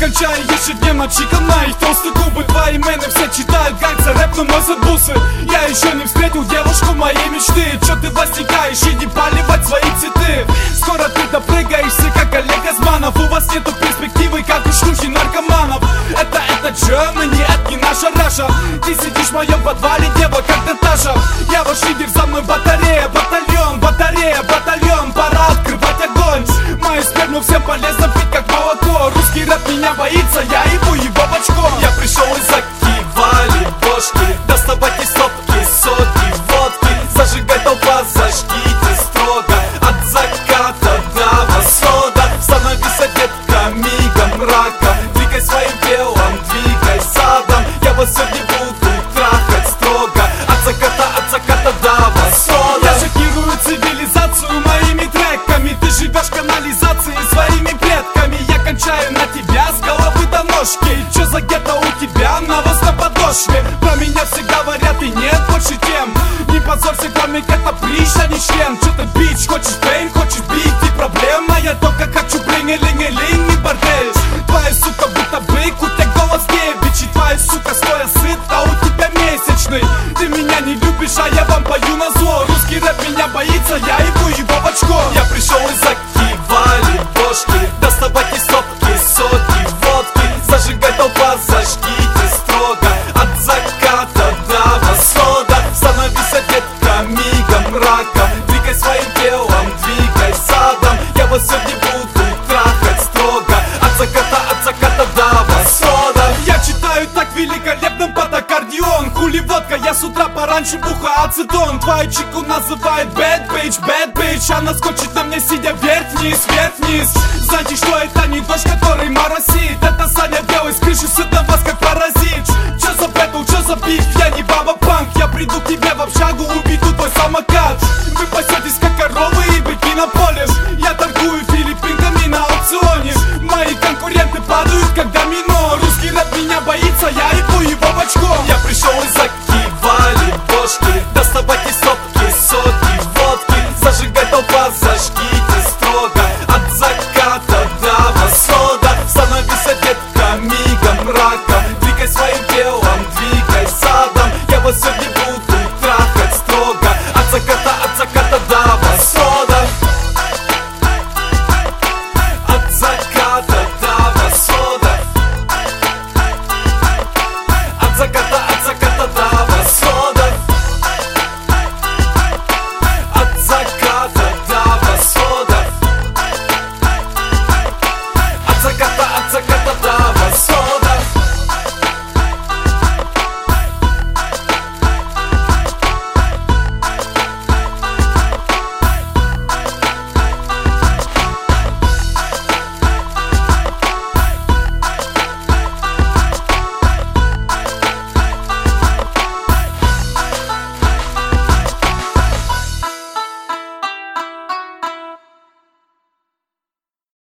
кончаю ежедневно чиком на их толстые губы. Твои мены все читают, как за рэп, но носят бусы. Я еще не встретил девушку моей мечты. Че ты возникаешь, иди поливать свои цветы. Скоро ты допрыгаешься, как Олег Газманов. У вас нету перспективы, как у шлюхи наркоманов. Это Germany, это не наша Раша. Ты сидишь в моем подвале, дева, как Наташа. Я ваш лидер, за мной батарея, батальон, батарея, батальон. Пора открывать огонь. Мою сперму всем полезно пить, как молоко. Русский рэп меня боится, я ебу его в очко. Я пришел из Акивали, бошки, доставать из стопки сотки водки. Зажигай толпа, зажгите строго, от заката до восхода. Становись детка мигом раком, двигай своим телом, двигай задом. Я вас сегодня буду трахать строго, от заката до восхода. Я шокирую цивилизацию моими треками. Ты живешь в канализации своими предками. Я кончаю на тебя с головы до ножки. Чё за гетто у тебя, навоз на подошве? Про меня все говорят и нет больше тем. Не позорься, комик, это прищ, а не член. Чё ты бич, хочешь фейм, хочешь бить, и проблема. Я только хочу блинг-линг-линг и бордель. Твоя сука будто бык, у тебя голос девичий. Твоя сука стоя сыт, а у тебя месячный. Ты меня не любишь, а я вам пою на зло. Русский рэп меня боится, я ебу его в очко. Я пришел из Акивали, бошки, доставать из стопки сотки водки. Зажигай толпа, зажгите строго, от заката до восхода. Становись детка мигом раком, двигай своим телом, двигай задом. Я вас сегодня буду трахать строго, от заката до восхода. Я читаю так великолепным под аккордеон. Хули водка, я с утра пораньше бухаю ацетон. Твою чику называют bad bitch. Она скочит на мне, сидя вверх-вниз. Знаете, что это не дождь, который моросит. Это Саня белый с крыши, сыт на вас как паразит. Чё за бэтл, чё за биф, я не баба-панк. Я приду к тебе в общагу, уведу твой самокат. Вы пасетесь как коровы и быки на поле. Я торгую филиппинками на аукционе. Мои конкуренты падают как домино. Русский рэп меня боится, я ебу его в очко. Я пришел из Акивали, бошки, доставать из стопки сотки водки. Зажигай толпа, зажгите строго, от заката до восхода. Становись детка мигом раком, двигай своим телом, двигай задом. Я вас сегодня буду трахать строго, от заката до восхода. От заката до восхода. От заката до восхода. От заката до восхода. От заката до